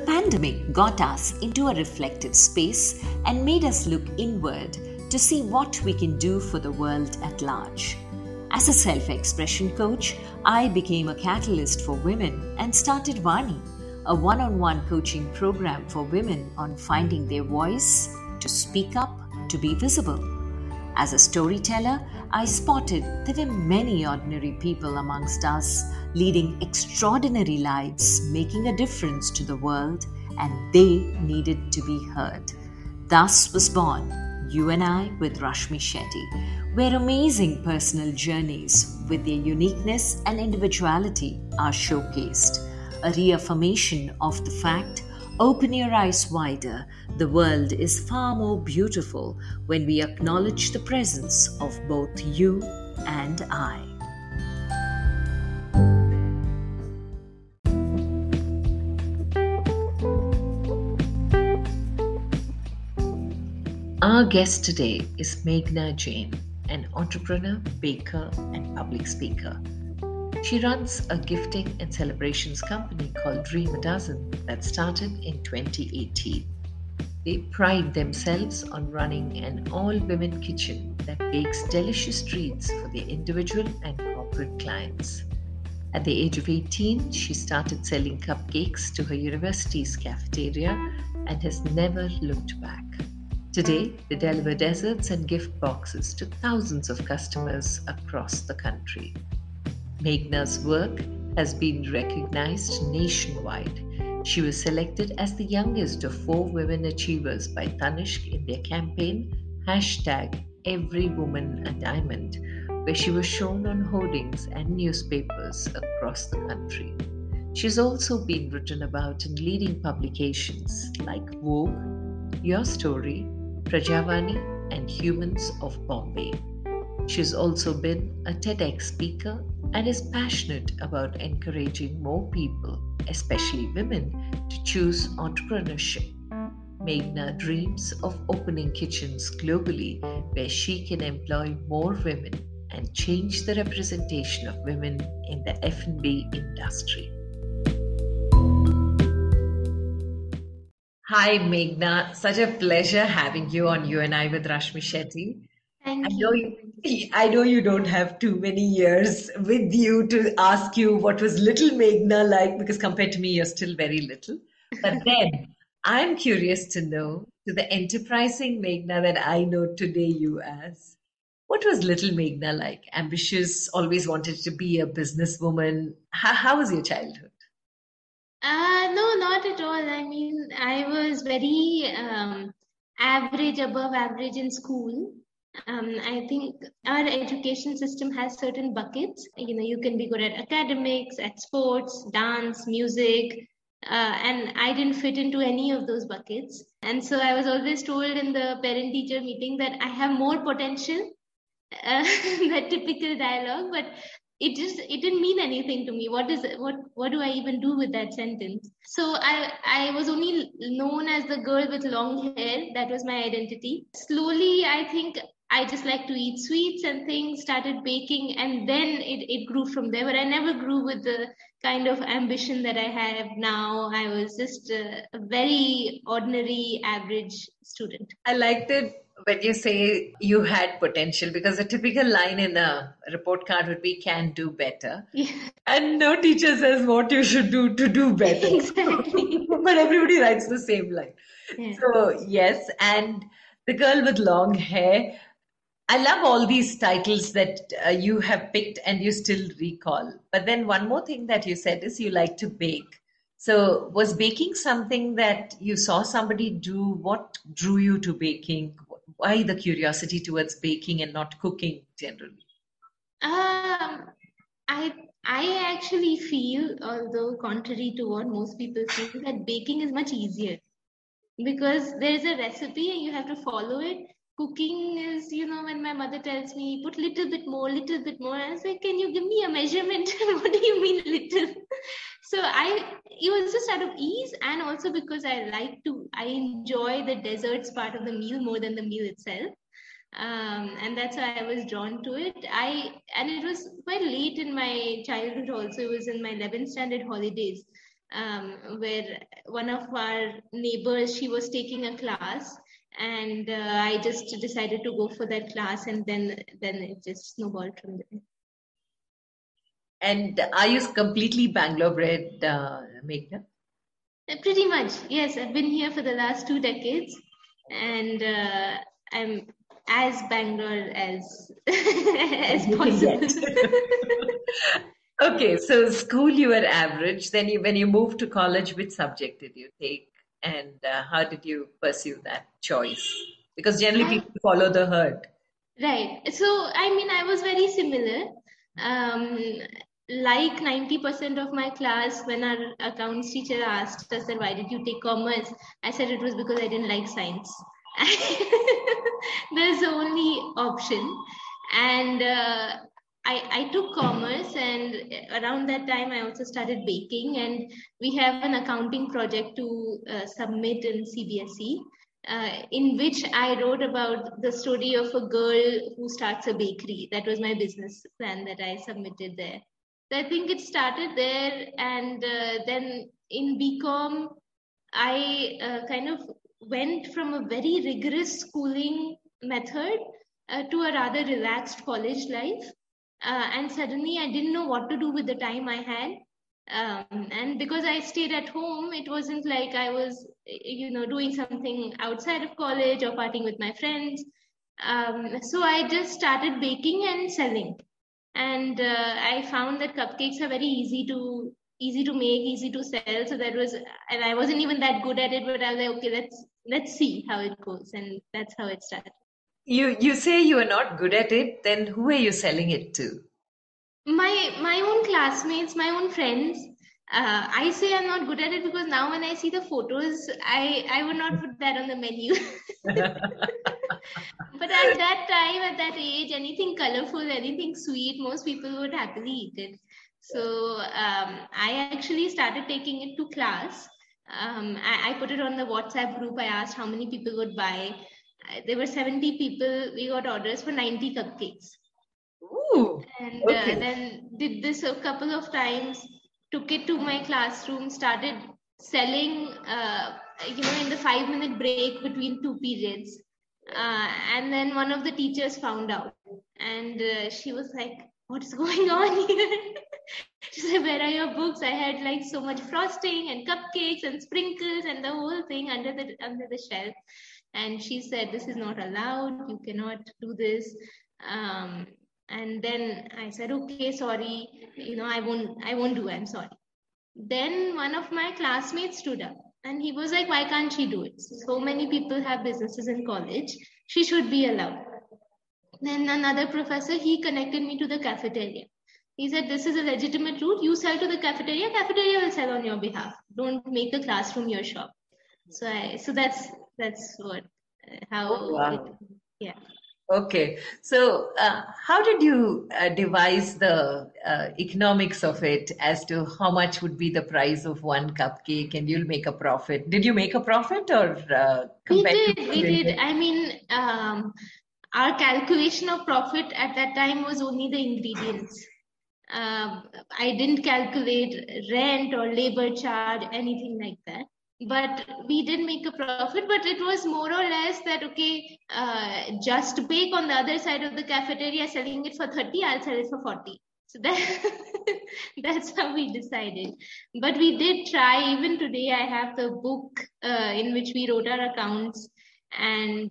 pandemic got us into a reflective space and made us look inward to see what we can do for the world at large. As a self-expression coach, I became a catalyst for women and started Vani, a one-on-one coaching program for women on finding their voice, to speak up, to be visible. As a storyteller, I spotted there were many ordinary people amongst us leading extraordinary lives, making a difference to the world, and they needed to be heard. Thus was born You and I with Rashmi Shetty, where amazing personal journeys with their uniqueness and individuality are showcased, a reaffirmation of the fact: open your eyes wider. The world is far more beautiful when we acknowledge the presence of both you and I. Our guest today is Meghna Jain, an entrepreneur, baker, and public speaker. She runs a gifting and celebrations company called Dream a Dozen that started in 2018. They pride themselves on running an all-women kitchen that bakes delicious treats for their individual and corporate clients. At the age of 18, she started selling cupcakes to her university's cafeteria and has never looked back. Today, they deliver desserts and gift boxes to thousands of customers across the country. Meghna's work has been recognized nationwide. She was selected as the youngest of 4 women achievers by Tanishq in their campaign #Every Woman a Diamond, where she was shown on hoardings and newspapers across the country. She's also been written about in leading publications like Vogue, Your Story, Prajavani, and Humans of Bombay. She's also been a TEDx speaker and is passionate about encouraging more people, especially women, to choose entrepreneurship. Meghna dreams of opening kitchens globally where she can employ more women and change the representation of women in the F&B industry. Hi, Meghna. Such a pleasure having you on You and I with Rashmi Shetty. Thank I know you don't have too many years with you to ask you what was little Meghna like, because compared to me, you're still very little. But then I'm curious to know, to the enterprising Meghna that I know today you as, what was little Meghna like? Ambitious, always wanted to be a businesswoman. How was your childhood? No, not at all. I mean, I was very average, above average in school. I think our education system has certain buckets. You can be good at academics, at sports, dance, music, and I didn't fit into any of those buckets. And so I was always told in the parent-teacher meeting that I have more potential, that typical dialogue, but it didn't mean anything to me. What do I even do with that sentence? So I was only known as the girl with long hair. That was my identity. Slowly, I think I just like to eat sweets and things, started baking, and then it grew from there. But I never grew with the kind of ambition that I have now. I was just a very ordinary, average student. I liked it when you say you had potential, because a typical line in a report card would be "can do better." Yeah. And no teacher says what you should do to do better. Exactly. But everybody writes the same line. Yeah. So, yes, and the girl with long hair. I love all these titles that you have picked and you still recall. But then one more thing that you said is you like to bake. So, was baking something that you saw somebody do? What drew you to baking? Why the curiosity towards baking and not cooking generally? Um, I actually feel, although contrary to what most people feel, that baking is much easier because there's a recipe and you have to follow it. Cooking is, when my mother tells me, put little bit more, I say, can you give me a measurement? What do you mean little? So it was just out of ease, and also because I enjoy the desserts part of the meal more than the meal itself. And that's why I was drawn to it. And it was quite late in my childhood also. It was in my 11th standard holidays. where one of our neighbors, she was taking a class, and I just decided to go for that class, and then it just snowballed from there. And are you completely Bangalore bred, Meghna? Pretty much, yes. I've been here for the last 2 decades, and I'm as Bangalore as as You can possible. get. Okay, so school you were average. Then when you moved to college, which subject did you take, and how did you pursue that choice? Because generally I people follow the herd. Right. So, I mean, I was very similar. Um, like 90% of my class, when our accounts teacher asked us that why did you take commerce, I said it was because I didn't like science. There's the only option. And I took commerce, and around that time, I also started baking. And we have an accounting project to submit in CBSE, in which I wrote about the story of a girl who starts a bakery. That was my business plan that I submitted there. So I think it started there, and then in BCom, I kind of went from a very rigorous schooling method to a rather relaxed college life. And suddenly I didn't know what to do with the time I had. And because I stayed at home, it wasn't like I was, doing something outside of college or partying with my friends. So I just started baking and selling. And I found that cupcakes are very easy to make, easy to sell. So that was, and I wasn't even that good at it, but I was like, okay, let's see how it goes, and that's how it started. You say you are not good at it, then who are you selling it to? My own classmates, my own friends. I say I'm not good at it because now when I see the photos, I would not put that on the menu. But at that time, at that age, anything colorful, anything sweet, most people would happily eat it. So I actually started taking it to class. I put it on the WhatsApp group. I asked how many people would buy. There were 70 people. We got orders for 90 cupcakes. Ooh, And okay. then did this a couple of times, took it to my classroom, started selling, in the 5-minute break between two periods. And then one of the teachers found out, and she was like, what's going on here? She said, where are your books? I had like so much frosting and cupcakes and sprinkles and the whole thing under the shelf. And she said, this is not allowed. You cannot do this. Um, and then I said, okay, sorry, I won't do it. I'm sorry. Then one of my classmates stood up, and he was like, why can't she do it? So many people have businesses in college. She should be allowed. Then another professor, he connected me to the cafeteria. He said, this is a legitimate route. You sell to the cafeteria will sell on your behalf. Don't make the classroom your shop. So that's what, Oh, how it, wow. yeah. Okay. So, how did you devise the economics of it as to how much would be the price of one cupcake and you'll make a profit? Did you make a profit or We competitive? did. I mean, our calculation of profit at that time was only the ingredients. I didn't calculate rent or labor charge, anything like that. But we did make a profit, but it was more or less that, okay, Just Bake on the other side of the cafeteria selling it for 30, I'll sell it for 40. So that's how we decided. But we did try. Even today, I have the book in which we wrote our accounts, and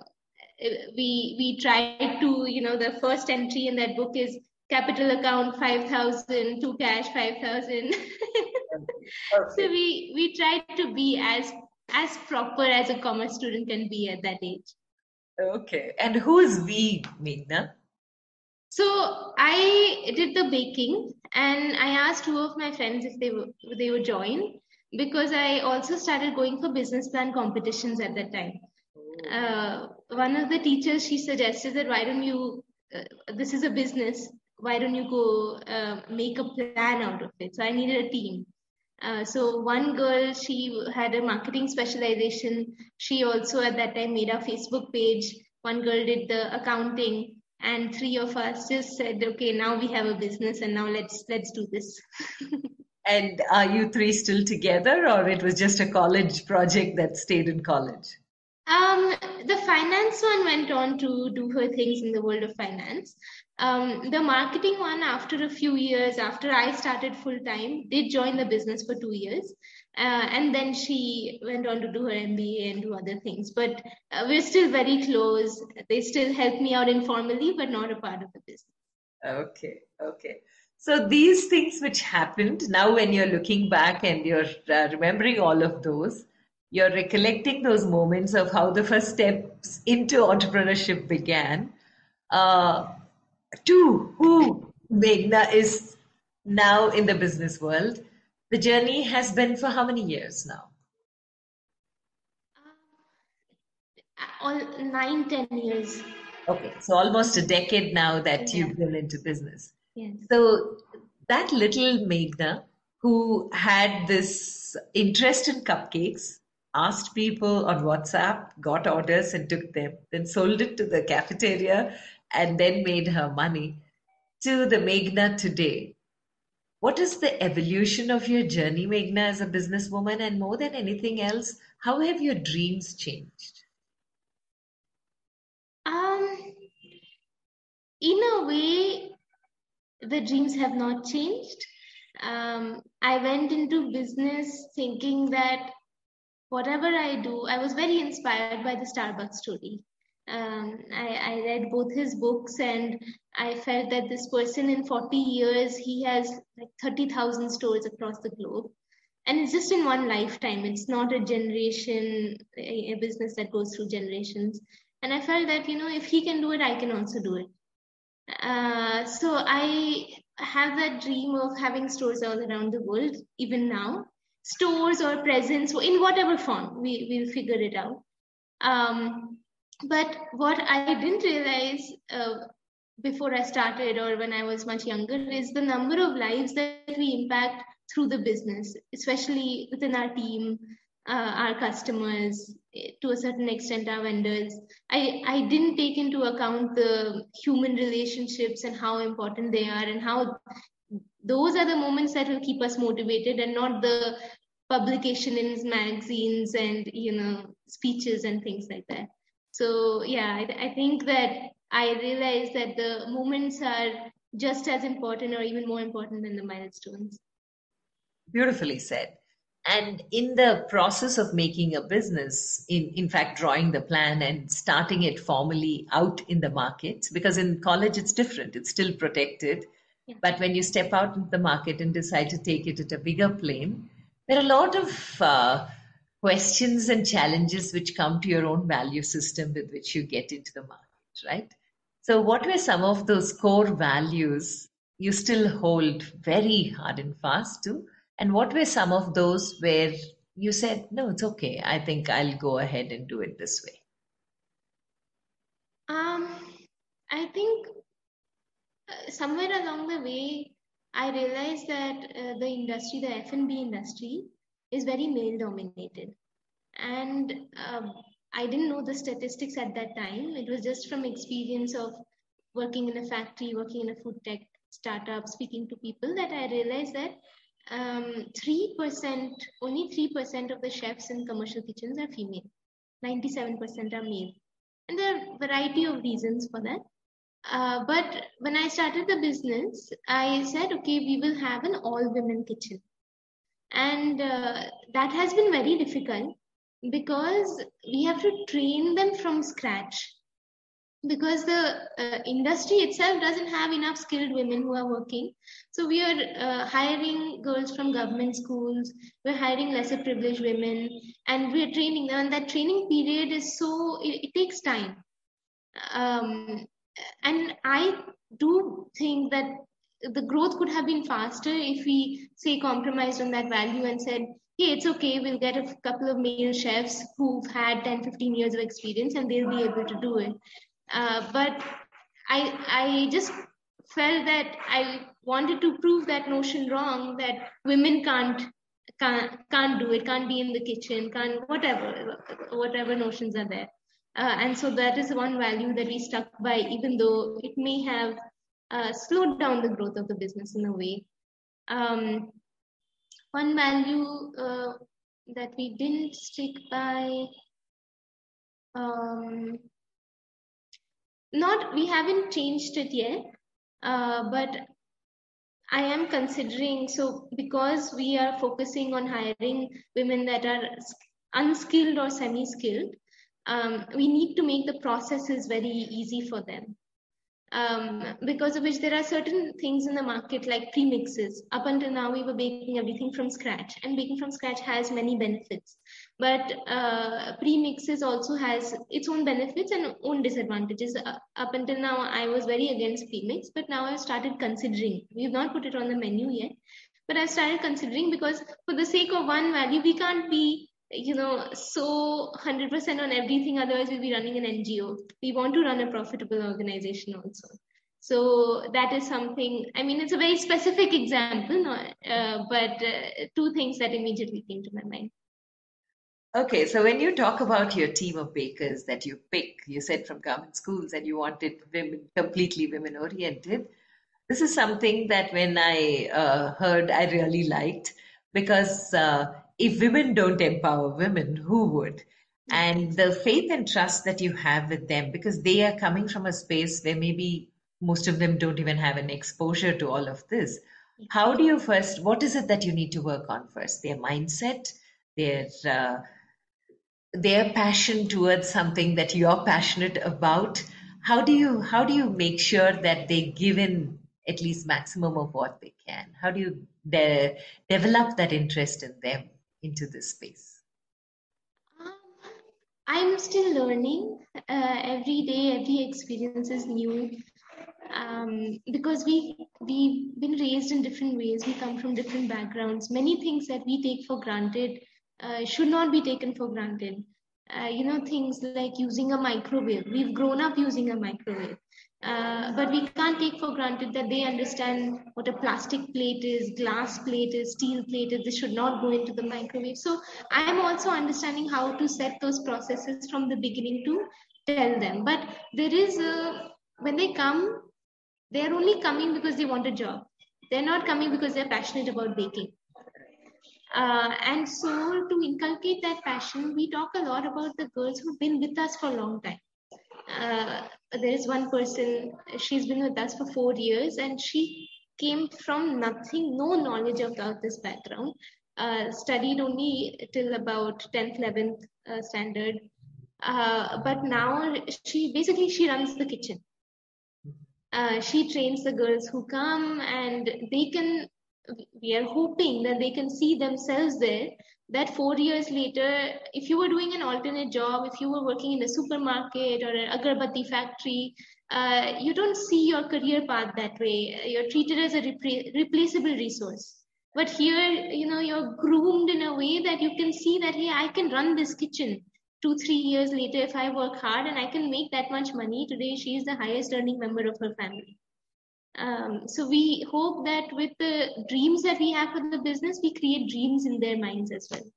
we tried to, the first entry in that book is capital account 5,000, to cash 5,000. So Okay. we tried to be as proper as a commerce student can be at that age. Okay. And who's we, Meghna? So I did the baking, and I asked two of my friends if they would join, because I also started going for business plan competitions at that time. One of the teachers, she suggested that why don't you, this is a business, why don't you go make a plan out of it? So I needed a team. So one girl, she had a marketing specialization. She also at that time made a Facebook page. One girl did the accounting, and three of us just said, okay, now we have a business, and now let's do this. And are you three still together, or it was just a college project that stayed in college? Um, the finance one went on to do her things in the world of finance. The marketing one, after a few years, after I started full time, did join the business for 2 years. And then she went on to do her MBA and do other things. But we're still very close. They still help me out informally, but not a part of the business. Okay, okay. So these things which happened, now when you're looking back and you're remembering all of those, you're recollecting those moments of how the first steps into entrepreneurship began. Uh, to who Meghna is now in the business world. The journey has been for how many years now? All 9, 10 years. Okay, so almost a decade now that Yeah. you've been into business. Yes. So that little Meghna who had this interest in cupcakes, asked people on WhatsApp, got orders and took them, then sold it to the cafeteria and then made her money, to the Meghna today. What is the evolution of your journey, Meghna, as a businesswoman? And more than anything else, how have your dreams changed? Um, in a way, the dreams have not changed. I went into business thinking that whatever I do, I was very inspired by the Starbucks story. I read both his books, and I felt that this person in 40 years, he has like 30,000 stores across the globe. And it's just in one lifetime. It's not a generation, a business that goes through generations. And I felt that, if he can do it, I can also do it. So I have that dream of having stores all around the world, even now. Stores or presence, in whatever form, we'll figure it out. But what I didn't realize before I started or when I was much younger is the number of lives that we impact through the business, especially within our team, our customers, to a certain extent, our vendors. I didn't take into account the human relationships and how important they are, and how those are the moments that will keep us motivated, and not the publication in magazines and speeches and things like that. So yeah, I think that I realized that the moments are just as important or even more important than the milestones. Beautifully said. And in the process of making a business, in fact, drawing the plan and starting it formally out in the market, because in college it's different, it's still protected. Yeah. But when you step out into the market and decide to take it at a bigger plane, there are a lot of questions and challenges which come to your own value system with which you get into the market, right? So, what were some of those core values you still hold very hard and fast to? And what were some of those where you said, no, it's okay, I think I'll go ahead and do it this way? I think somewhere along the way, I realized that the industry, the F&B industry, is very male dominated. And I didn't know the statistics at that time. It was just from experience of working in a factory, working in a food tech startup, speaking to people, that I realized that 3%, only 3% of the chefs in commercial kitchens are female. 97% are male. And there are a variety of reasons for that. But when I started the business, I said, okay, we will have an all women kitchen. And that has been very difficult because we have to train them from scratch, because the industry itself doesn't have enough skilled women who are working. So we are hiring girls from government schools, we're hiring lesser privileged women, and we're training them. And that training period is it takes time. And I do think that the growth could have been faster if we say compromised on that value and said, hey, it's okay, we'll get a couple of male chefs who've had 10-15 years of experience and they'll be able to do it. But I just felt that I wanted to prove that notion wrong, that women can't do it, can't be in the kitchen, can't whatever notions are there. And so that is one value that we stuck by, even though it may have slowed down the growth of the business in a way. One value that we didn't stick by, we haven't changed it yet, but I am considering, so because we are focusing on hiring women that are unskilled or semi-skilled, we need to make the processes very easy for them. Because of which there are certain things in the market like premixes. Up until now, we were baking everything from scratch, and baking from scratch has many benefits. But premixes also has its own benefits and own disadvantages. Up until now, I was very against premix, but now I've started considering. We've not put it on the menu yet, but I've started considering because for the sake of one value, we can't be so 100% on everything, otherwise we'll be running an NGO. We want to run a profitable organization also. So that is something, I mean, it's a very specific example, but two things that immediately came to my mind. Okay, so when you talk about your team of bakers that you pick, you said from government schools and you wanted women, completely women oriented. This is something that when I heard, I really liked because if women don't empower women, who would? And the faith and trust that you have with them, because they are coming from a space where maybe most of them don't even have an exposure to all of this. How do you first, what is it that you need to work on first? Their mindset, their passion towards something that you're passionate about. How do you make sure that they give in at least maximum of what they can? How do you develop that interest in them into this space? Um, I'm still learning. Every day, every experience is new. Because we've been raised in different ways. We come from different backgrounds. Many things that we take for granted should not be taken for granted. Things like using a microwave. We've grown up using a microwave. But we can't take for granted that they understand what a plastic plate is, glass plate is, steel plate is. This should not go into the microwave. So I'm also understanding how to set those processes from the beginning to tell them. But there is when they come, they're only coming because they want a job. They're not coming because they're passionate about baking. And so to inculcate that passion, we talk a lot about the girls who've been with us for a long time. There is one person, she's been with us for 4 years, and she came from nothing, no knowledge about this background, studied only till about 10th, 11th standard. But now she runs the kitchen. She trains the girls who come, and we are hoping that they can see themselves there, that 4 years later, if you were doing an alternate job, if you were working in a supermarket or an agarbatti factory, you don't see your career path that way. You're treated as a replaceable resource. But here, you're groomed in a way that you can see that, hey, I can run this kitchen 2-3 years later if I work hard, and I can make that much money. Today, she is the highest earning member of her family. So we hope that with the dreams that we have for the business, we create dreams in their minds as well.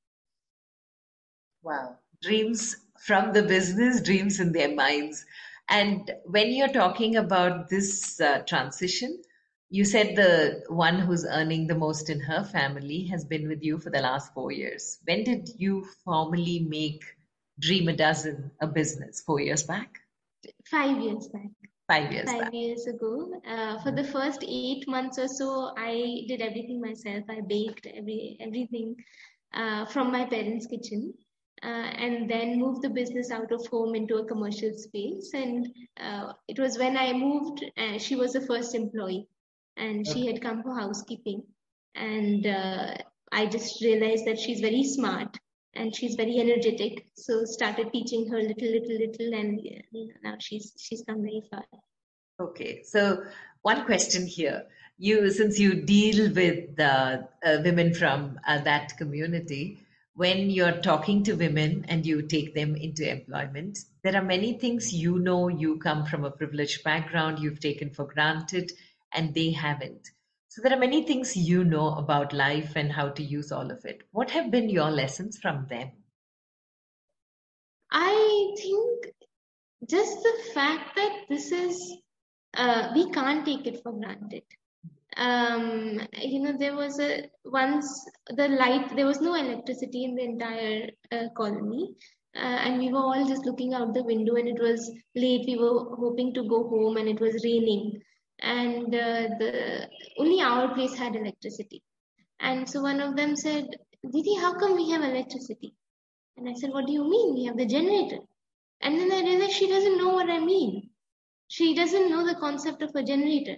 Wow. Dreams from the business, dreams in their minds. And when you're talking about this transition, you said the one who's earning the most in her family has been with you for the last 4 years. When did you formally make Dream a Dozen a business? 4 years back? 5 years back. 5 years Five back. years ago. For the first 8 months or so, I did everything myself. I baked everything from my parents' kitchen. And then moved the business out of home into a commercial space. And it was when I moved, she was the first employee, and she had come for housekeeping. And I just realized that she's very smart and she's very energetic. So started teaching her little, and now she's come very far. Okay, so one question here. Since you deal with women from that community, when you're talking to women and you take them into employment, there are many things you come from a privileged background, you've taken for granted, and they haven't. So there are many things you know about life and how to use all of it. What have been your lessons from them? I think just the fact that this is, we can't take it for granted. There was there was no electricity in the entire colony. And we were all just looking out the window, and it was late. We were hoping to go home, and it was raining. And the only our place had electricity. And so one of them said, Didi, how come we have electricity? And I said, what do you mean? We have the generator. And then I realized she doesn't know what I mean. She doesn't know the concept of a generator.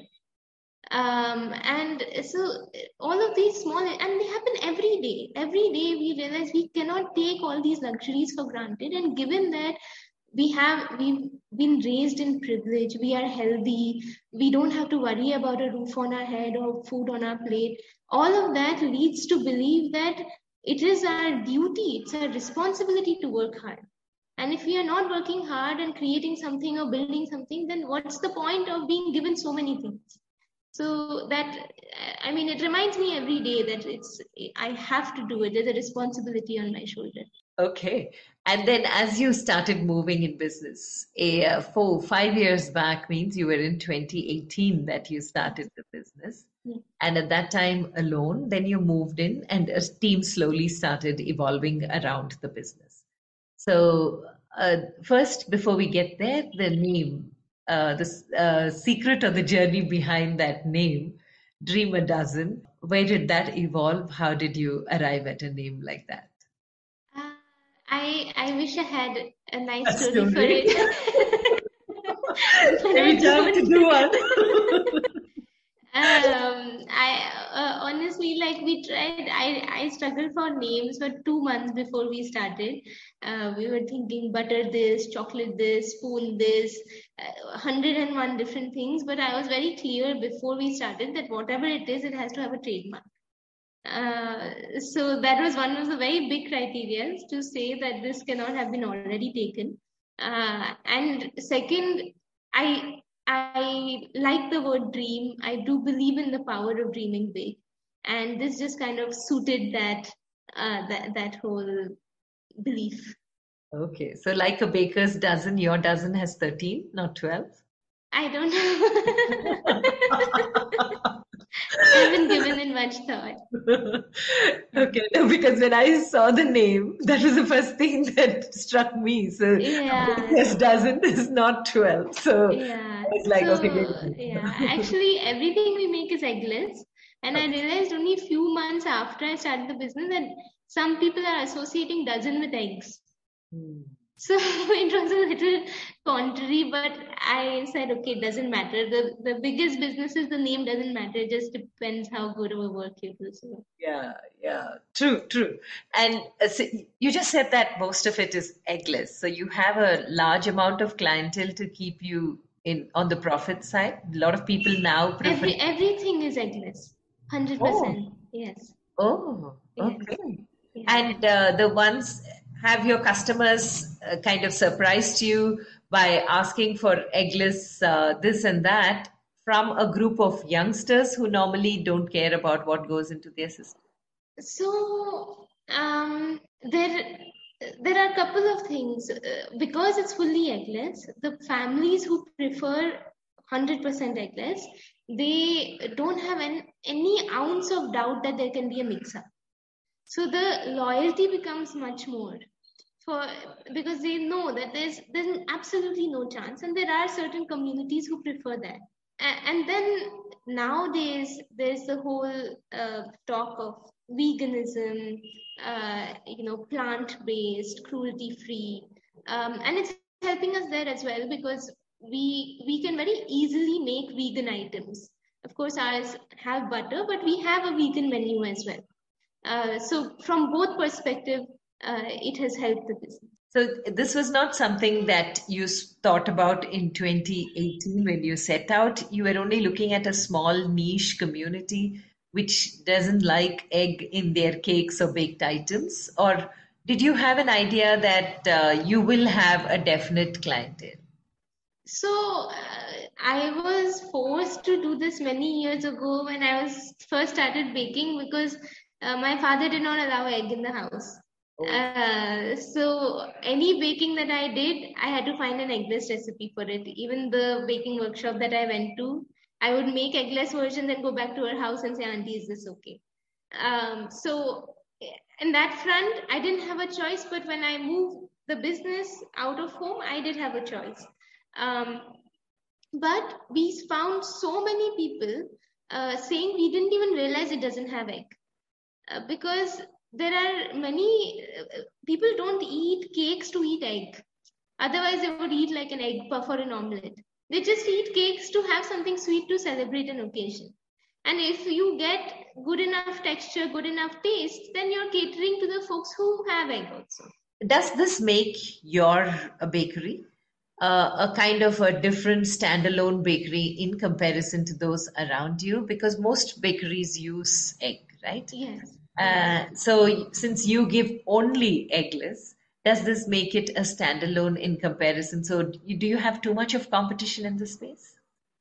And so all of these small, and they happen every day. Every day we realize we cannot take all these luxuries for granted. And given that we've been raised in privilege, we are healthy, we don't have to worry about a roof on our head or food on our plate. All of that leads to believe that it is our duty, it's our responsibility to work hard. And if we are not working hard and creating something or building something, then what's the point of being given so many things? So it reminds me every day that I have to do it. There's a responsibility on my shoulder. Okay. And then as you started moving in business, 5 years back means you were in 2018 that you started the business. Yeah. And at that time alone, then you moved in and a team slowly started evolving around the business. So first, before we get there, the name, the secret or the journey behind that name, Dream a Dozen, where did that evolve? How did you arrive at a name like that? I wish I had a nice A story for story. it. But I Every time to don't. do one. Honestly, like we tried, I struggled for names for 2 months before we started. We were thinking butter this, chocolate this, spoon this, 101 different things. But I was very clear before we started that whatever it is, it has to have a trademark. So that was one of the very big criteria to say that this cannot have been already taken. And second, I like the word dream. I do believe in the power of dreaming big, and this just kind of suited that whole belief. Okay, so like a baker's dozen, your dozen has 13, not 12. I don't know. I haven't given it much thought. Okay, no, because when I saw the name, that was the first thing that struck me. So Yeah. baker's dozen is not 12. So Yeah. I was like, okay, wait a So minute. yeah, actually everything we make is eggless. And I realized only a few months after I started the business that some people are associating dozen with eggs. Hmm. So it was a little contrary, but I said, okay, it doesn't matter. The biggest businesses, the name doesn't matter. It just depends how good of a work you do. So Yeah, yeah, true, true. And so you just said that most of it is eggless. So you have a large amount of clientele to keep you in on the profit side. A lot of people now prefer. everything is eggless. Oh, 100%. Yes. oh, Yes. okay. Yeah. And the ones, have your customers kind of surprised you by asking for eggless this and that from a group of youngsters who normally don't care about what goes into their system? So there are a couple of things because it's fully eggless. The families who prefer 100% eggless, they don't have any ounce of doubt that there can be a mix-up. So the loyalty becomes much more for because they know that there's absolutely no chance, and there are certain communities who prefer that. And then nowadays there's the whole talk of veganism, plant-based, cruelty-free, and it's helping us there as well because we can very easily make vegan items. Of course, ours have butter, but we have a vegan menu as well. So from both perspective, it has helped the business. So this was not something that you thought about in 2018 when you set out. You were only looking at a small niche community which doesn't like egg in their cakes or baked items, or did you have an idea that you will have a definite clientele? So I was forced to do this many years ago when I was first started baking because my father did not allow egg in the house. Oh. So any baking that I did, I had to find an eggless recipe for it. Even the baking workshop that I went to, I would make eggless version, then go back to her house and say, Auntie, is this okay? So in that front, I didn't have a choice, but when I moved the business out of home, I did have a choice. But we found so many people saying we didn't even realize it doesn't have egg. Because there are many people don't eat cakes to eat egg. Otherwise, they would eat like an egg puff or an omelette. They just eat cakes to have something sweet to celebrate an occasion. And if you get good enough texture, good enough taste, then you're catering to the folks who have egg also. Does this make your bakery a kind of a different standalone bakery in comparison to those around you? Because most bakeries use egg, right? Yes. So since you give only eggless, does this make it a standalone in comparison? So do you have too much of competition in this space?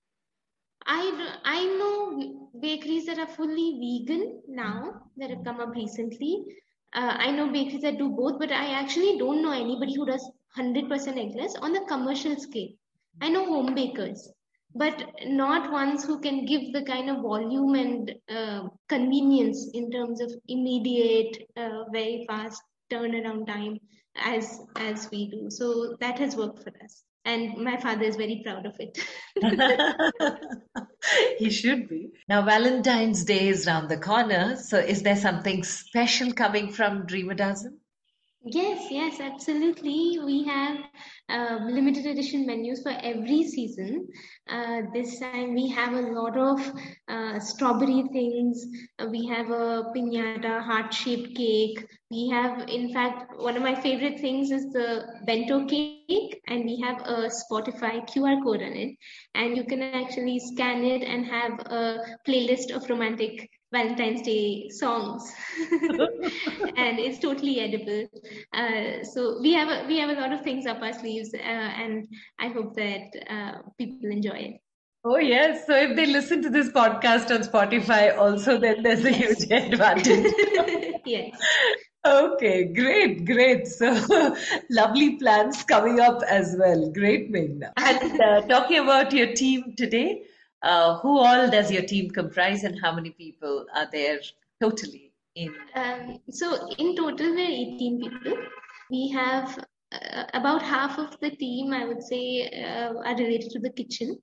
I know bakeries that are fully vegan now that have come up recently. I know bakeries that do both, but I actually don't know anybody who does 100% eggless on the commercial scale. I know home bakers, but not ones who can give the kind of volume and convenience in terms of immediate, very fast turnaround time as we do. So that has worked for us, and my father is very proud of it. He should be. Now, Valentine's Day is round the corner. So, is there something special coming from Dream a Dozen? Yes, absolutely. We have limited edition menus for every season. This time we have a lot of strawberry things. We have a piñata heart-shaped cake. We have, in fact, one of my favorite things is the bento cake, and we have a Spotify QR code on it. And you can actually scan it and have a playlist of romantic Valentine's Day songs. And it's totally edible. So we have a lot of things up our sleeves, and I hope that people enjoy it. Oh, yes. So, if they listen to this podcast on Spotify, also, then there's a Yes. huge advantage. Yes. Okay, great, great. So, lovely plans coming up as well. Great, Meghna. And talking about your team today, who all does your team comprise and how many people are there totally in? So in total, we're 18 people. We have about half of the team, I would say, are related to the kitchen.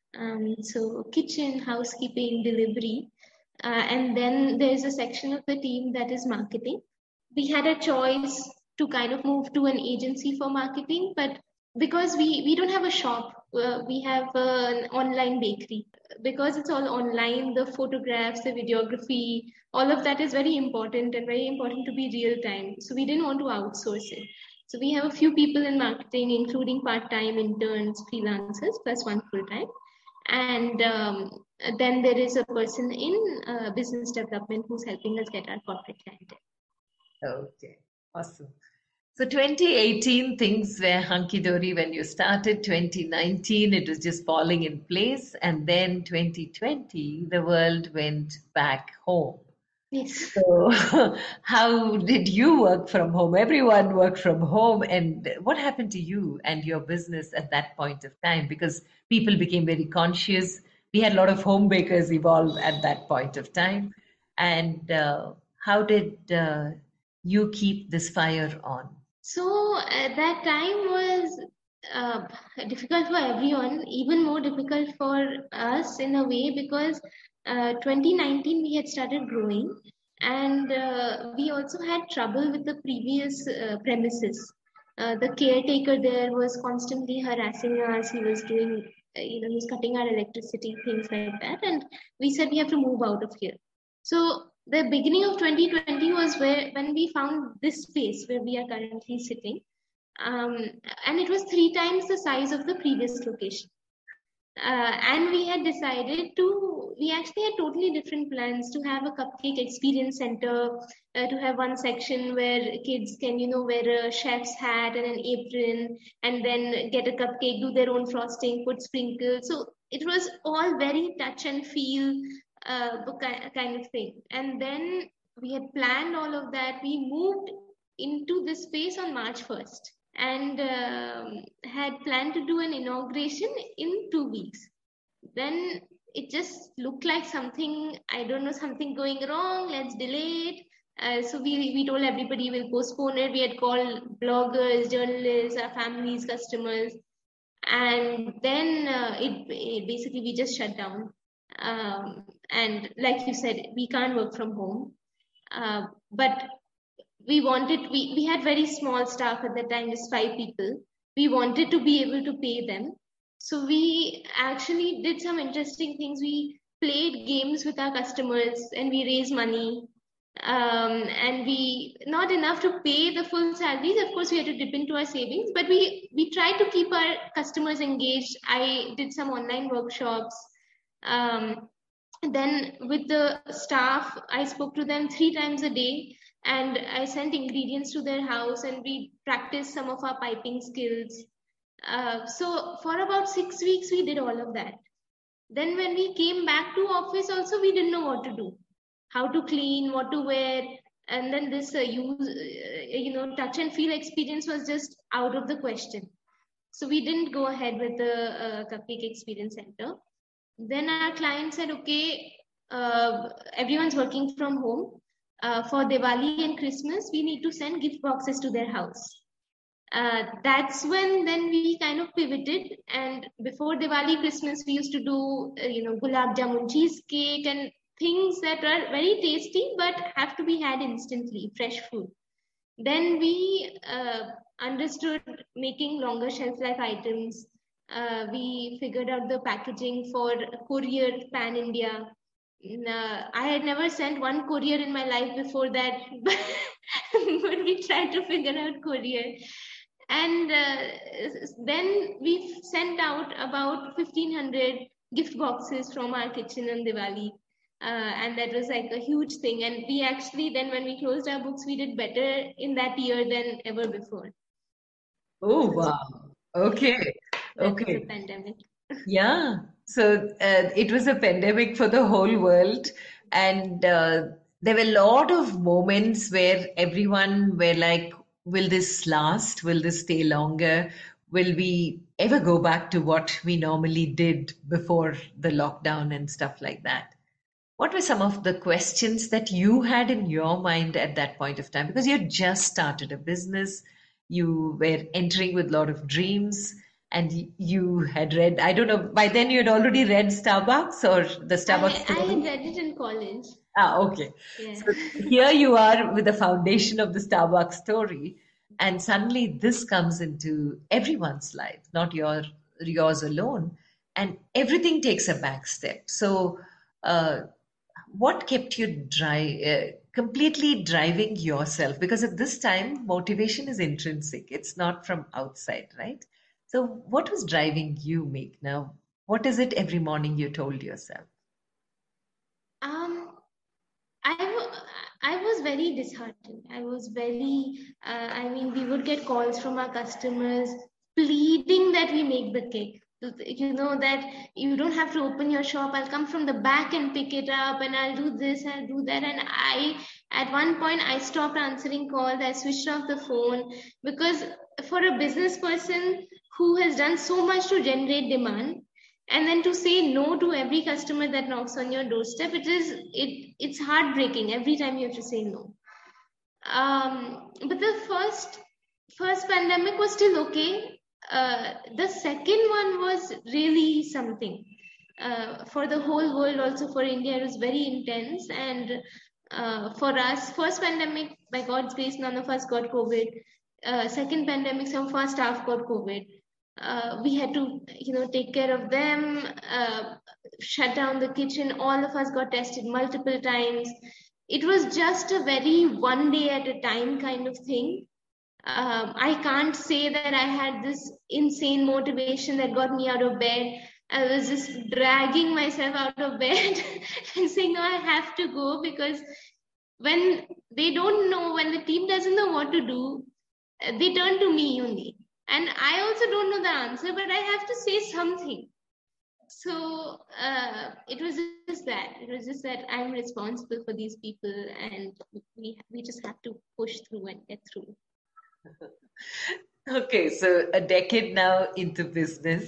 So kitchen, housekeeping, delivery. And then there's a section of the team that is marketing. We had a choice to kind of move to an agency for marketing, but because we don't have a shop, we have an online bakery. Because it's all online, the photographs, the videography, all of that is very important and very important to be real time. So we didn't want to outsource it. So we have a few people in marketing, including part-time interns, freelancers, plus one full-time. And then there is a person in business development who's helping us get our corporate clientele. Okay, awesome. So 2018, things were hunky-dory when you started. 2019, it was just falling in place. And then 2020, the world went back home. Yes. So how did you work from home? Everyone worked from home. And what happened to you and your business at that point of time? Because people became very conscious. We had a lot of home bakers evolve at that point of time. And how did you keep this fire on? So that time was difficult for everyone, even more difficult for us in a way because 2019 we had started growing, and we also had trouble with the previous premises. The caretaker there was constantly harassing us. He was doing, he was cutting our electricity, things like that, and we said we have to move out of here. So the beginning of 2020 was when we found this space where we are currently sitting, um, and it was 3 times the size of the previous location. And we had decided we actually had totally different plans to have a cupcake experience center, to have one section where kids can, wear a chef's hat and an apron, and then get a cupcake, do their own frosting, put sprinkles. So it was all very touch and feel kind of thing. And then we had planned all of that. We moved into this space on March 1st and had planned to do an inauguration in 2 weeks. Then it just looked like something, I don't know, something going wrong. Let's delay it. So we told everybody we'll postpone it. We had called bloggers, journalists, our families, customers, and then it basically we just shut down. And like you said, we can't work from home, but we had very small staff at the time, just 5 people. We wanted to be able to pay them, so we actually did some interesting things. We played games with our customers and we raised money. And we not enough to pay the full salaries. Of course, we had to dip into our savings, but we tried to keep our customers engaged. I did some online workshops. Um, then with the staff, I spoke to them 3 times a day, and I sent ingredients to their house, and we practiced some of our piping skills. So for about 6 weeks, we did all of that. Then when we came back to office, also we didn't know what to do, how to clean, what to wear, and then this touch and feel experience was just out of the question. So we didn't go ahead with the Cupcake Experience Center. Then our client said, okay, everyone's working from home. For Diwali and Christmas, we need to send gift boxes to their house. That's when then we kind of pivoted. And before Diwali, Christmas, we used to do, gulab jamun cheesecake and things that are very tasty but have to be had instantly, fresh food. Then we understood making longer shelf life items. We figured out the packaging for courier pan India. I had never sent one courier in my life before that, but we tried to figure out courier. And then we sent out about 1,500 gift boxes from our kitchen on Diwali. And that was like a huge thing. And we actually, then when we closed our books, we did better in that year than ever before. Oh, wow. Okay. That was a Okay. pandemic. Yeah. So it was a pandemic for the whole world. And there were a lot of moments where everyone were like, will this last? Will this stay longer? Will we ever go back to what we normally did before the lockdown and stuff like that? What were some of the questions that you had in your mind at that point of time? Because you had just started a business, you were entering with a lot of dreams, and you had read, I don't know, by then you had already read Starbucks or the Starbucks I story? read it in college. Ah, okay. Yeah. So here you are with the foundation of the Starbucks story, and suddenly this comes into everyone's life, not yours alone, and everything takes a back step. So, uh, what kept you completely driving yourself? Because at this time, motivation is intrinsic; it's not from outside, right? So, what was driving you, Meghna? What is it every morning you told yourself? Um, I was very disheartened. I was very, I mean, we would get calls from our customers pleading that we make the cake. That you don't have to open your shop. I'll come from the back and pick it up, and I'll do this, I'll do that. And at one point, I stopped answering calls. I switched off the phone because for a business person who has done so much to generate demand, and then to say no to every customer that knocks on your doorstep, it's heartbreaking every time you have to say no. But the first pandemic was still okay. The second one was really something. For the whole world, also for India, it was very intense. And for us, first pandemic, by God's grace, none of us got COVID. Second pandemic, some of our staff got COVID. We had to, take care of them, shut down the kitchen. All of us got tested multiple times. It was just a very one day at a time kind of thing. I can't say that I had this insane motivation that got me out of bed. I was just dragging myself out of bed and saying, no, I have to go, because when they don't know, when the team doesn't know what to do, they turn to me only. And I also don't know the answer, but I have to say something. So it was just that. It was just that I'm responsible for these people, and we just have to push through and get through. Okay, so a decade now into business,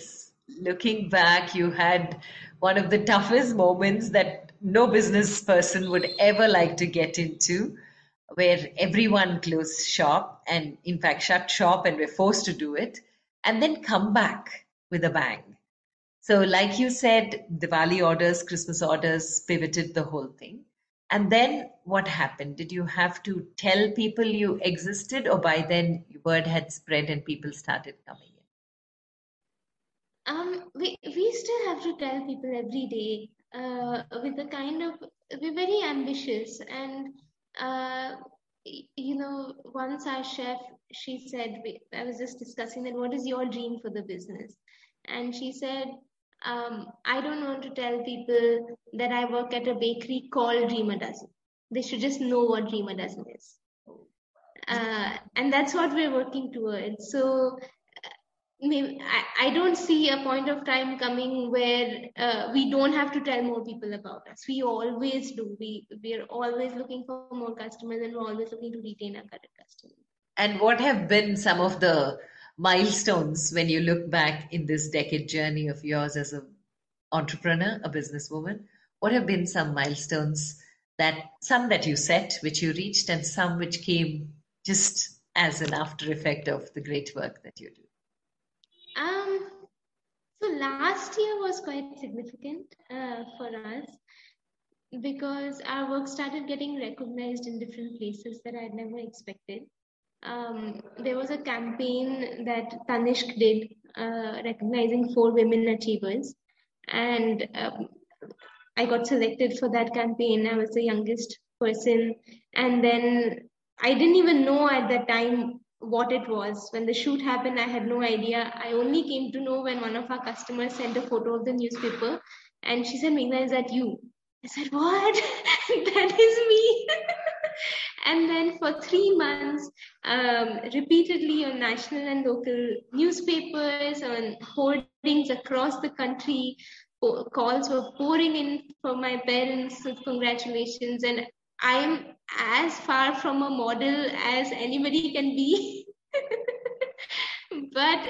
looking back, you had one of the toughest moments that no business person would ever like to get into, where everyone closed shop and, in fact, shut shop and were forced to do it, and then come back with a bang. So, like you said, Diwali orders, Christmas orders pivoted the whole thing. And then what happened? Did you have to tell people you existed, or by then word had spread and people started coming in? We still have to tell people every day, with a kind of, we're very ambitious, and once our chef, she said, I was just discussing that, what is your dream for the business? And she said, I don't want to tell people that I work at a bakery called Dream a Dozen. They should just know what Dream a Dozen is. And that's what we're working towards. So maybe I don't see a point of time coming where we don't have to tell more people about us. We always do. We're always looking for more customers, and we're always looking to retain our current customers. And what have been some of the milestones when you look back in this decade journey of yours as an entrepreneur, a businesswoman? What have been some milestones, that some that you set, which you reached, and some which came just as an after effect of the great work that you do? So last year was quite significant for us, because our work started getting recognized in different places that I'd never expected. There was a campaign that Tanishq did, recognizing 4 women achievers, and I got selected for that campaign. I was the youngest person, and then I didn't even know at that time what it was. When the shoot happened, I had no idea. I only came to know when one of our customers sent a photo of the newspaper, and she said, "Meghna, is that you?" I said, "What?" That is me. And then for 3 months, repeatedly on national and local newspapers, on hoardings across the country, calls were pouring in for my parents with congratulations. And I am as far from a model as anybody can be. But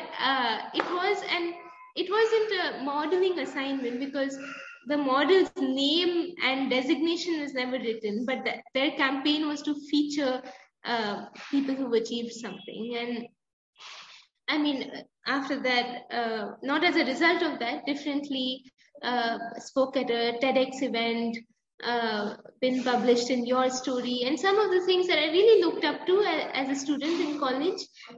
it wasn't a modeling assignment, because the model's name and designation was never written, but their campaign was to feature people who've achieved something. And I mean, after that, not as a result of that, differently spoke at a TEDx event, been published in Your Story, and some of the things that I really looked up to as a student in college.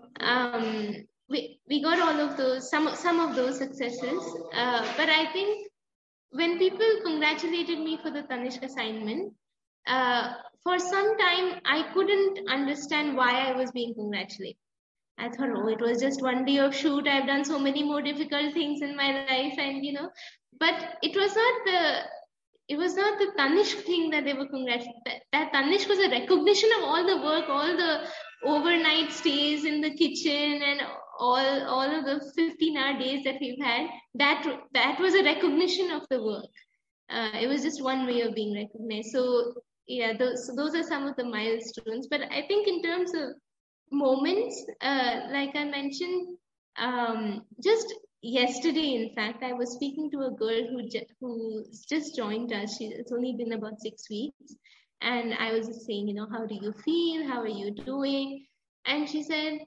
We got all of those, some of those successes, but I think when people congratulated me for the Tanishq assignment, for some time I couldn't understand why I was being congratulated. I thought, oh, it was just one day of shoot. I've done so many more difficult things in my life, and but it was not the Tanishq thing that they were congratulating. That Tanishq was a recognition of all the work, all the overnight stays in the kitchen, and all of the 15-hour days that we've had. That was a recognition of the work. It was just one way of being recognized. So yeah, those are some of the milestones. But I think in terms of moments, like I mentioned, just yesterday, in fact, I was speaking to a girl who's just joined us. It's only been about 6 weeks, and I was just saying, how do you feel? How are you doing? And she said,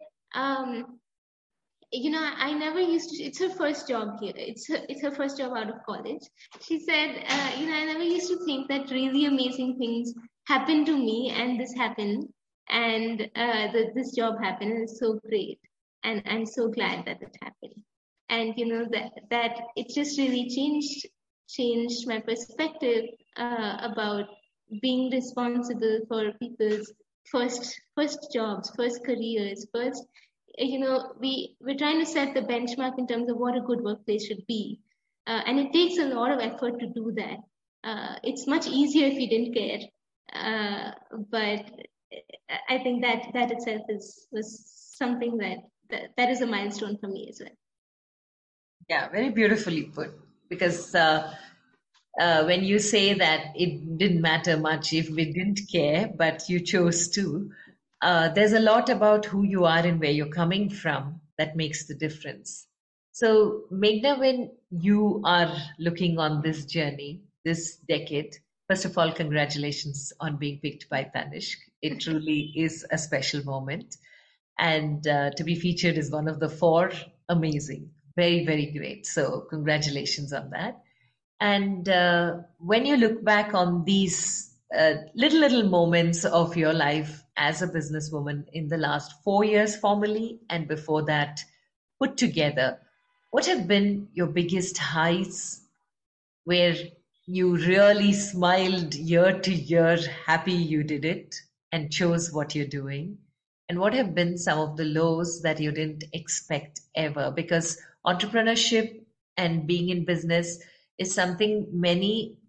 I never used to. It's her first job here. It's her first job out of college. She said, I never used to think that really amazing things happened to me, and this happened, and this job happened, and it's so great, and I'm so glad that it happened. And that it just really changed my perspective about being responsible for people's first jobs, first careers, first. We're trying to set the benchmark in terms of what a good workplace should be, and it takes a lot of effort to do that. It's much easier if you didn't care, but I think that itself was something that is a milestone for me as well. Yeah, very beautifully put. Because when you say that it didn't matter much if we didn't care, but you chose to, there's a lot about who you are and where you're coming from that makes the difference. So, Meghna, when you are looking on this journey, this decade, first of all, congratulations on being picked by Tanishq. It truly is a special moment. And to be featured as one of the four, amazing. Very, very great. So, congratulations on that. And when you look back on these little moments of your life as a businesswoman in the last 4 years formally and before that put together, what have been your biggest highs where you really smiled year to year, happy you did it and chose what you're doing? And what have been some of the lows that you didn't expect ever? Because entrepreneurship and being in business is something many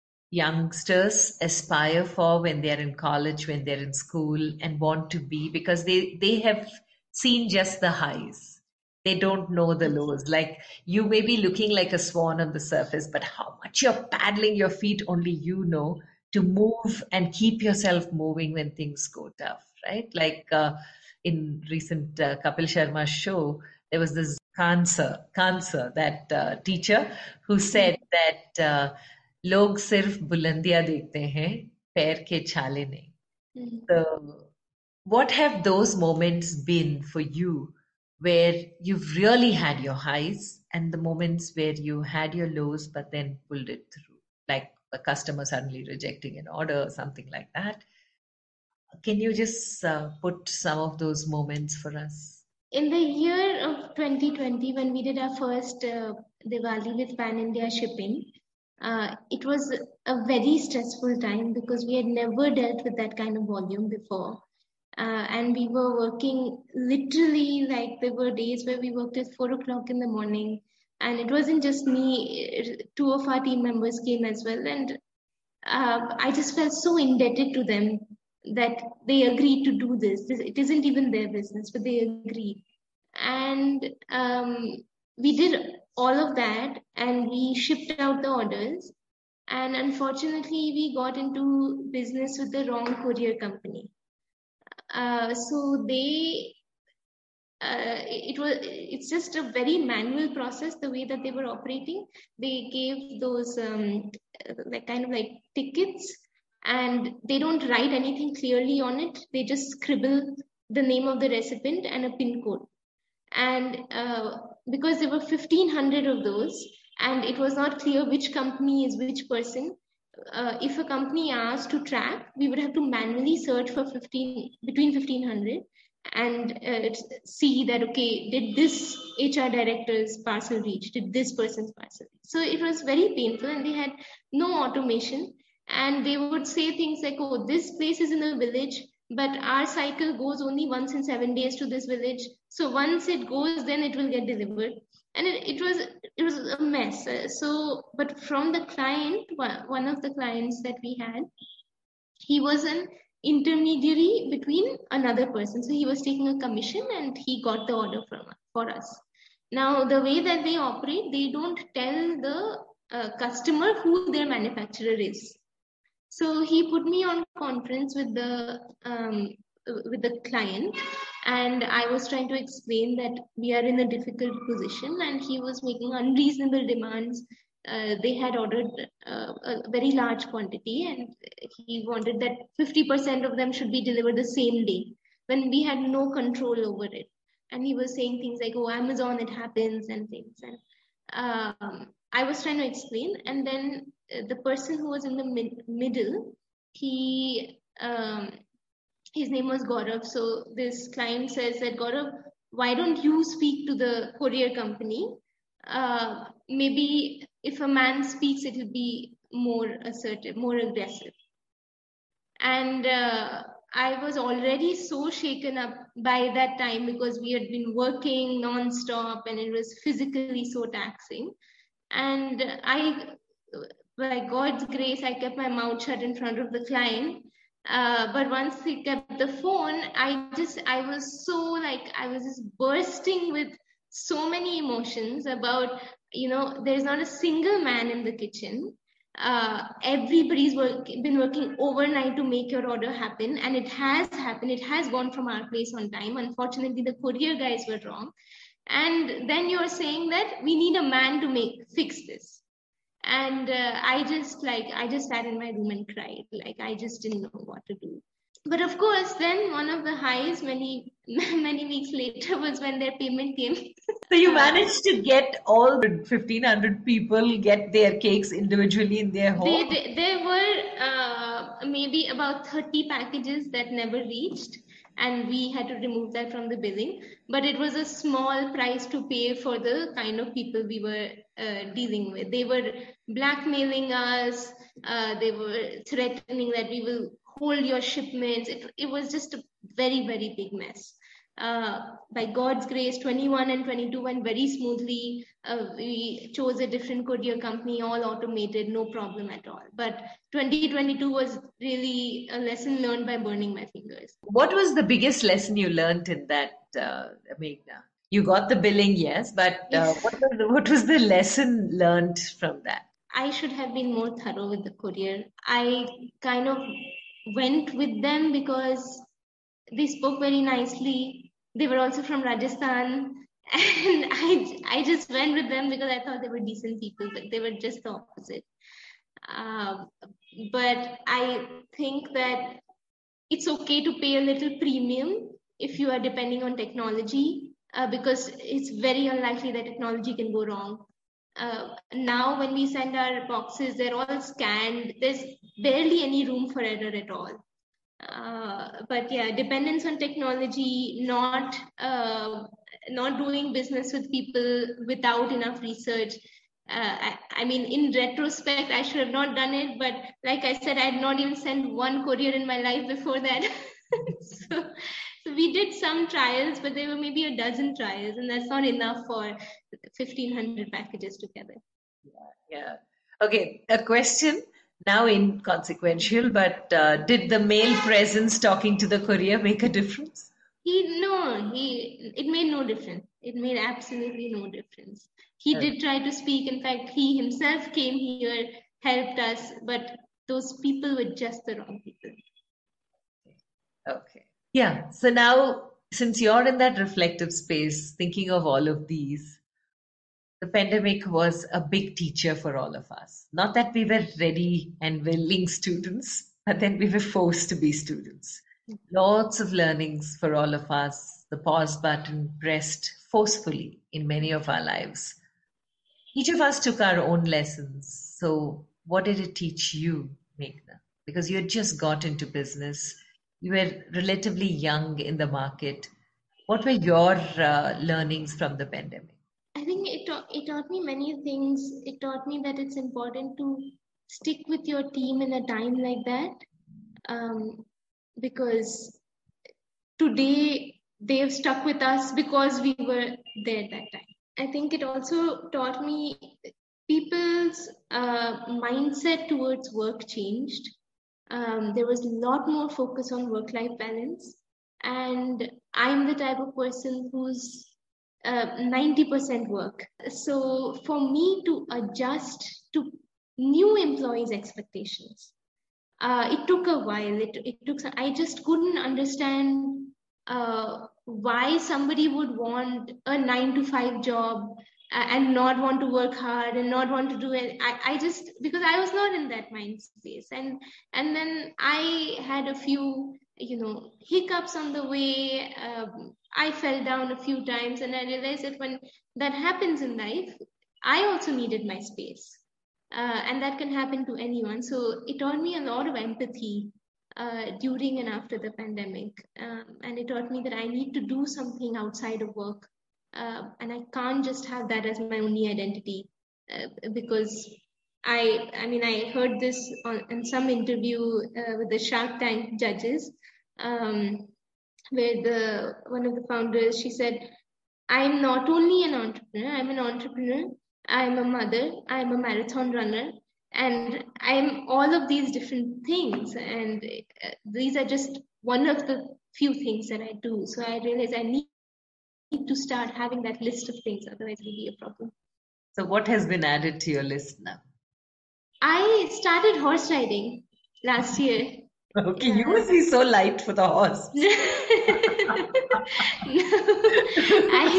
youngsters aspire for when they're in college, when they're in school, and want to be because they have seen just the highs. They don't know the lows. Like you may be looking like a swan on the surface, but how much you're paddling your feet, only you know, to move and keep yourself moving when things go tough, right? Like in recent Kapil Sharma show, there was this Kansa, that teacher who said that लोग सिर्फ बुलंदियां देखते हैं पैर के छाले नहीं. Mhm. So, what have those moments been for you where you've really had your highs and the moments where you had your lows but then pulled it through, like a customer suddenly rejecting an order or something like that? Can you just put some of those moments for us? In the year of 2020, when we did our first Diwali with Pan India shipping, it was a very stressful time because we had never dealt with that kind of volume before. And we were working literally, like there were days where we worked at 4 o'clock in the morning. And it wasn't just me, two of our team members came as well. And I just felt so indebted to them that they agreed to do this. It isn't even their business, but they agreed. And we did all of that and we shipped out the orders. And unfortunately, we got into business with the wrong courier company. So it's just a very manual process the way that they were operating. They gave those like kind of like tickets and they don't write anything clearly on it. They just scribble the name of the recipient and a pin code. And because there were 1,500 of those and it was not clear which company is which person, if a company asked to track, we would have to manually search for between 1,500 and see that, okay, did this HR director's parcel reach? Did this person's parcel reach? So it was very painful and they had no automation. And they would say things like, oh, this place is in a village, but our cycle goes only once in 7 days to this village. So once it goes, then it will get delivered. And it was a mess. But from the client, one of the clients that we had, he was an intermediary between another person. So he was taking a commission and he got the order for us. Now, the way that they operate, they don't tell the customer who their manufacturer is. So he put me on conference with the client, and I was trying to explain that we are in a difficult position, and he was making unreasonable demands. They had ordered a very large quantity, and he wanted that 50% of them should be delivered the same day, when we had no control over it. And he was saying things like, "Oh, Amazon, it happens," and things. And I was trying to explain, and then the person who was in the middle, his name was Gaurav. So this client says that, Gaurav, why don't you speak to the courier company? Maybe if a man speaks, it will be more assertive, more aggressive. And I was already so shaken up by that time because we had been working non-stop and it was physically so taxing. And by God's grace, I kept my mouth shut in front of the client. But once he kept the phone, I was just bursting with so many emotions about, there's not a single man in the kitchen. Everybody's been working overnight to make your order happen, and it has happened. It has gone from our place on time. Unfortunately, the courier guys were wrong. And then you're saying that we need a man to fix this. And I just sat in my room and cried. Like, I just didn't know what to do. But of course, then one of the highs many many weeks later was when their payment came. So you managed to get all 1,500 people get their cakes individually in their home? There were maybe about 30 packages that never reached, and we had to remove that from the billing. But it was a small price to pay for the kind of people we were dealing with. They were blackmailing us. They were threatening that we will hold your shipments. It was just a very, very big mess. By God's grace, 21 and 22 went very smoothly. We chose a different courier company, all automated, no problem at all. But 2022 was really a lesson learned by burning my fingers. What was the biggest lesson you learned in that, Meghna? You got the billing, yes, but Yes. what was the lesson learned from that? I should have been more thorough with the courier. I kind of went with them because they spoke very nicely. They were also from Rajasthan. And I just went with them because I thought they were decent people, but they were just the opposite. But I think that it's okay to pay a little premium if you are depending on technology, because it's very unlikely that technology can go wrong. Now when we send our boxes, they're all scanned. There's barely any room for error at all. But yeah, dependence on technology, not doing business with people without enough research. I mean, in retrospect, I should have not done it. But like I said, I had not even sent one courier in my life before that. So we did some trials, but there were maybe a dozen trials, and that's not enough for 1,500 packages together. Yeah. Okay, a question now inconsequential, but did the male presence talking to the courier make a difference? It made no difference. It made absolutely no difference. He did try to speak. In fact, he himself came here, helped us, but those people were just the wrong people. Okay. Yeah. So now, since you're in that reflective space, thinking of all of these, the pandemic was a big teacher for all of us. Not that we were ready and willing students, but then we were forced to be students. Lots of learnings for all of us. The pause button pressed forcefully in many of our lives. Each of us took our own lessons. So, what did it teach you, Meghna? Because you had just got into business, you were relatively young in the market. What were your learnings from the pandemic? I think it taught me many things. It taught me that it's important to stick with your team in a time like that, because today they've stuck with us because we were there that time. I think it also taught me people's mindset towards work changed. There was a lot more focus on work-life balance, and I'm the type of person who's 90% work. So for me to adjust to new employees' expectations, it took a while. I just couldn't understand why somebody would want a 9 to 5 job and not want to work hard and not want to do it. I just, because I was not in that mind space. And then I had a few, hiccups on the way. I fell down a few times, and I realized that when that happens in life, I also needed my space. And that can happen to anyone. So it taught me a lot of empathy during and after the pandemic. And it taught me that I need to do something outside of work. And I can't just have that as my only identity, because I heard this in some interview with the Shark Tank judges, where one of the founders, she said, I'm not only an entrepreneur, I'm an entrepreneur, I'm a mother, I'm a marathon runner, and I'm all of these different things. And these are just one of the few things that I do. So I realized I need to start having that list of things, otherwise it will be a problem. So what has been added to your list now? I started horse riding last year. Okay, you must be so light for the horse.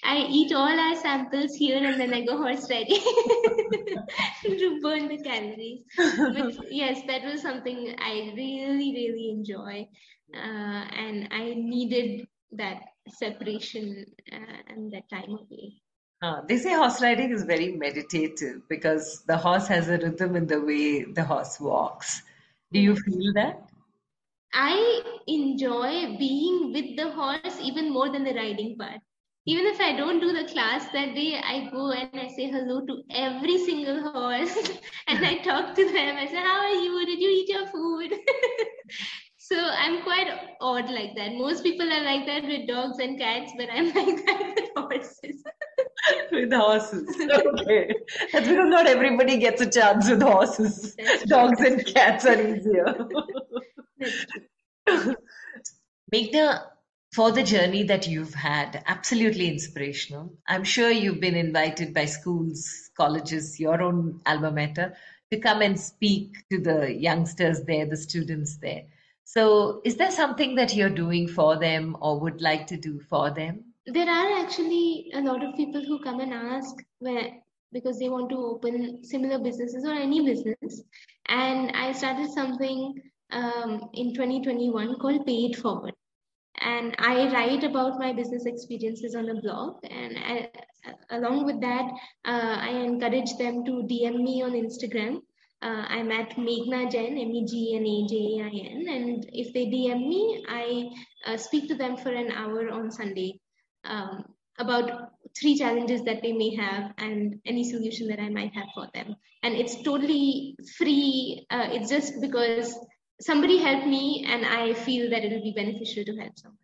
I eat all our samples here and then I go horse riding to burn the calories. But yes, that was something I really, really enjoy. And I needed that separation and that time away. They say horse riding is very meditative because the horse has a rhythm in the way the horse walks. Do you Yes. feel that? I enjoy being with the horse even more than the riding part. Even if I don't do the class that day, I go and I say hello to every single horse and I talk to them. I say, "How are you? Did you eat your food?" So I'm quite odd like that. Most people are like that with dogs and cats, but I'm like that with horses. With horses. Okay. That's because not everybody gets a chance with horses. That's true. Dogs and cats are easier. That's true. Meghna, for the journey that you've had, absolutely inspirational. I'm sure you've been invited by schools, colleges, your own alma mater, to come and speak to the youngsters there, the students there. So, is there something that you're doing for them or would like to do for them? There are actually a lot of people who come and ask because they want to open similar businesses or any business. And I started something in 2021 called Pay It Forward. And I write about my business experiences on a blog. And along with that, I encourage them to DM me on Instagram. I'm at Meghna Jain, Megnajain. And if they DM me, I speak to them for an hour on Sunday about 3 challenges that they may have and any solution that I might have for them. And it's totally free. It's just because somebody helped me and I feel that it'll be beneficial to help someone.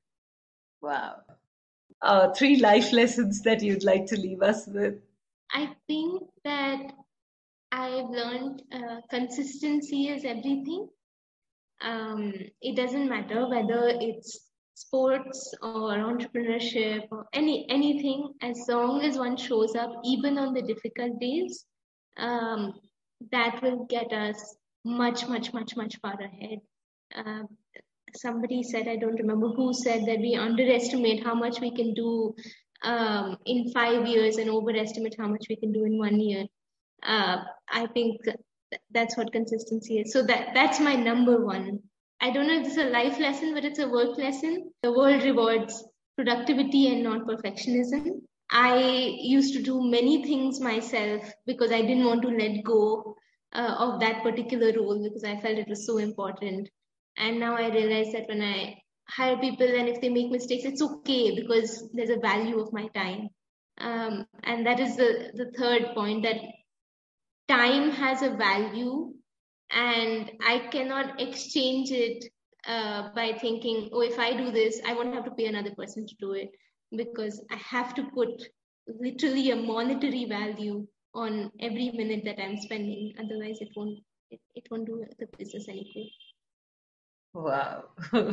Wow. 3 life lessons that you'd like to leave us with. I think that I've learned consistency is everything. It doesn't matter whether it's sports or entrepreneurship or anything, as long as one shows up even on the difficult days, that will get us much far ahead. Somebody said, I don't remember who said, that we underestimate how much we can do in 5 years and overestimate how much we can do in 1 year. I think that's what consistency is. So that's my number one. I don't know if it's a life lesson, but it's a work lesson. The world rewards productivity and not perfectionism. I used to do many things myself because I didn't want to let go of that particular role because I felt it was so important. And now I realize that when I hire people and if they make mistakes, it's okay because there's a value of my time. And that is the third point, that time has a value and I cannot exchange it by thinking, oh, if I do this, I won't have to pay another person to do it, because I have to put literally a monetary value on every minute that I'm spending. Otherwise, it won't do the business any good. Wow.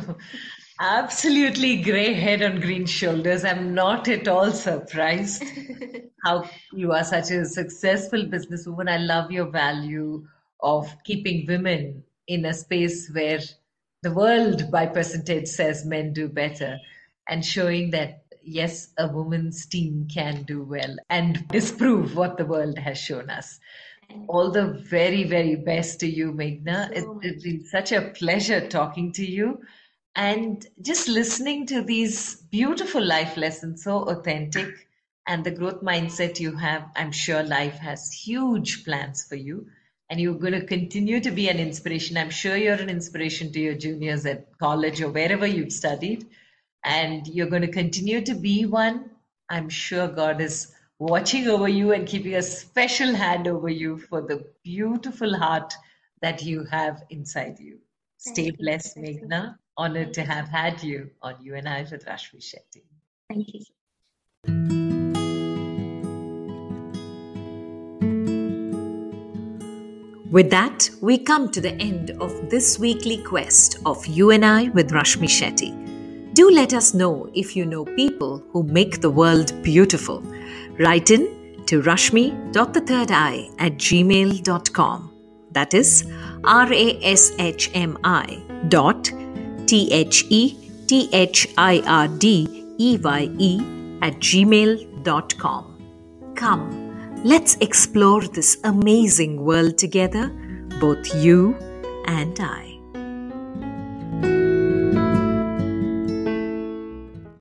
Absolutely gray head on green shoulders. I'm not at all surprised how you are such a successful businesswoman. I love your value of keeping women in a space where the world by percentage says men do better, and showing that yes, a woman's team can do well and disprove what the world has shown us. All the very, very best to you, Meghna. It's been such a pleasure talking to you and just listening to these beautiful life lessons, so authentic, and the growth mindset you have. I'm sure life has huge plans for you, and you're going to continue to be an inspiration. I'm sure you're an inspiration to your juniors at college or wherever you've studied, and you're going to continue to be one. I'm sure God is watching over you and keeping a special hand over you for the beautiful heart that you have inside you. Stay blessed, Meghna. Honored to have had you on You and I with Rashmi Shetty. Thank you. With that, we come to the end of this weekly quest of You and I with Rashmi Shetty. Do let us know if you know people who make the world beautiful. Write in to rashmi.thethirdeye@gmail.com. That is rashmi.thethirdeye@gmail.com. dreamadazan.com. Come, let's explore this amazing world together, both you and I.